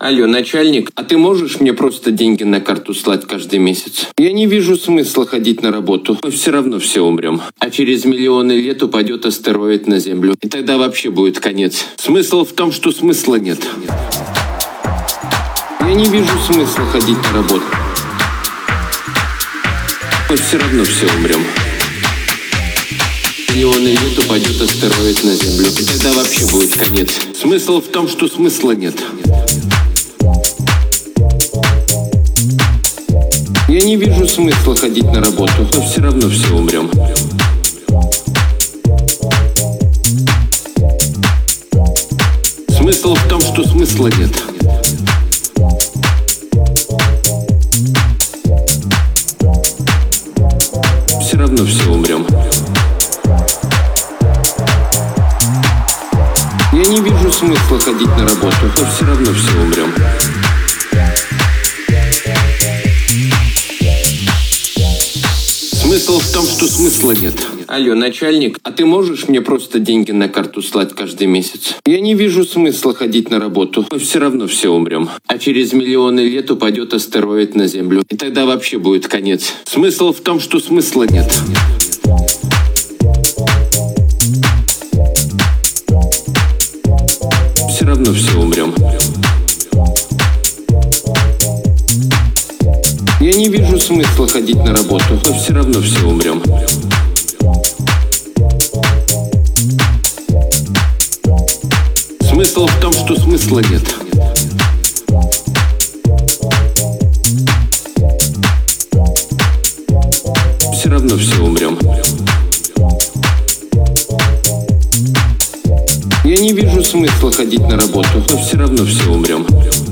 Алло, начальник, а ты можешь мне просто деньги на карту слать каждый месяц? Я не вижу смысла ходить на работу. Мы все равно все умрем. А через миллионы лет упадет астероид на Землю. И тогда вообще будет конец. Смысл в том, что смысла нет. Я не вижу смысла ходить на работу. Мы все равно все умрем. Миллионы лет упадет астероид на Землю. И тогда вообще будет конец. Смысл в том, что смысла нет. Я не вижу смысла ходить на работу. Мы все равно все умрем. Смысл в том, что смысла нет. Все равно все умрем. Я не вижу смысла ходить на работу. Мы все равно все умрем. Смысл в том, что смысла нет. Алло, начальник, а ты можешь мне просто деньги на карту слать каждый месяц? Я не вижу смысла ходить на работу. Мы все равно все умрем. А через миллионы лет упадет астероид на Землю. И тогда вообще будет конец. Смысл в том, что смысла нет. Все равно все умрем. Я не вижу смысла ходить на работу. Мы все равно все умрем. Смысл в том, что смысла нет. Все равно все умрем. Я не вижу смысла ходить на работу. Мы все равно все умрем.